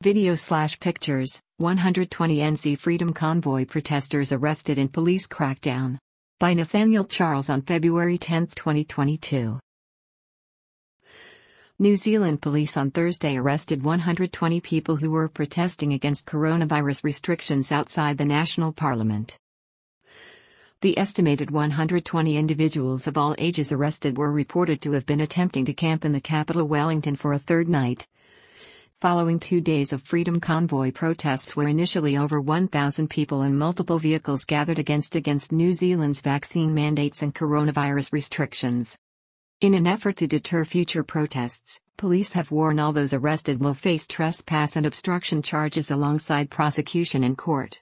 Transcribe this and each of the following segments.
Video/pictures, 120 NC Freedom Convoy protesters arrested in police crackdown. By Nathaniel Charles on February 10, 2022. New Zealand police on Thursday arrested 120 people who were protesting against coronavirus restrictions outside the National Parliament. The estimated 120 individuals of all ages arrested were reported to have been attempting to camp in the capital Wellington for a third night, following 2 days of Freedom Convoy protests where initially over 1,000 people in multiple vehicles gathered against New Zealand's vaccine mandates and coronavirus restrictions. In an effort to deter future protests, police have warned all those arrested will face trespass and obstruction charges alongside prosecution in court.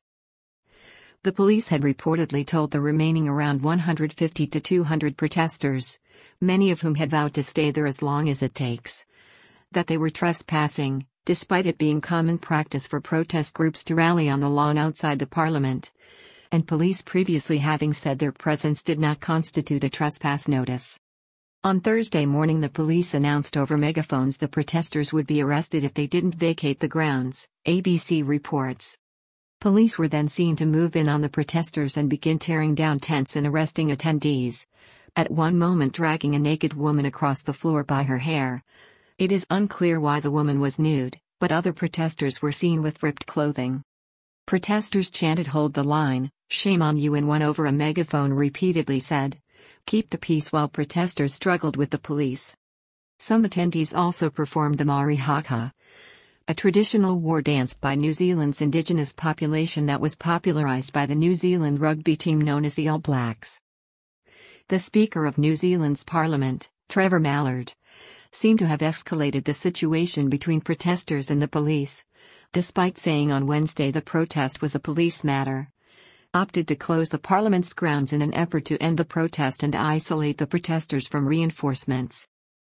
The police had reportedly told the remaining around 150 to 200 protesters, many of whom had vowed to stay there as long as it takes, that they were trespassing, despite it being common practice for protest groups to rally on the lawn outside the parliament, and police previously having said their presence did not constitute a trespass notice. On Thursday morning, the police announced over megaphones the protesters would be arrested if they didn't vacate the grounds, ABC reports. Police were then seen to move in on the protesters and begin tearing down tents and arresting attendees, at one moment dragging a naked woman across the floor by her hair. It is unclear why the woman was nude, but other protesters were seen with ripped clothing. Protesters chanted "Hold the line, shame on you," and one over a megaphone repeatedly said, "Keep the peace," while protesters struggled with the police. Some attendees also performed the Maori haka, a traditional war dance by New Zealand's indigenous population that was popularised by the New Zealand rugby team known as the All Blacks. The Speaker of New Zealand's Parliament, Trevor Mallard, seemed to have escalated the situation between protesters and the police, despite saying on Wednesday the protest was a police matter, opted to close the Parliament's grounds in an effort to end the protest and isolate the protesters from reinforcements.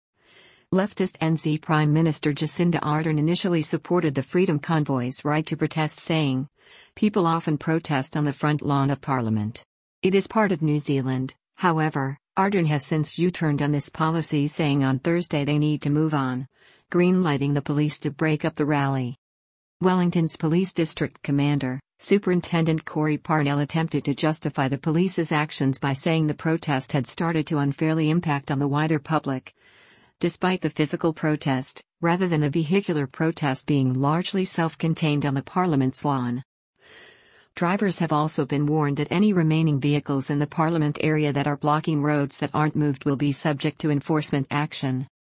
Leftist NZ Prime Minister Jacinda Ardern initially supported the Freedom Convoy's right to protest, saying, "People often protest on the front lawn of Parliament. It is part of New Zealand." However, Ardern has since U-turned on this policy, saying on Thursday they need to move on, green-lighting the police to break up the rally. Wellington's Police District Commander, Superintendent Corey Parnell, attempted to justify the police's actions by saying the protest had started to unfairly impact on the wider public, despite the physical protest, rather than the vehicular protest being largely self-contained on the Parliament's lawn. Drivers have also been warned that any remaining vehicles in the Parliament area that are blocking roads that aren't moved will be subject to enforcement action.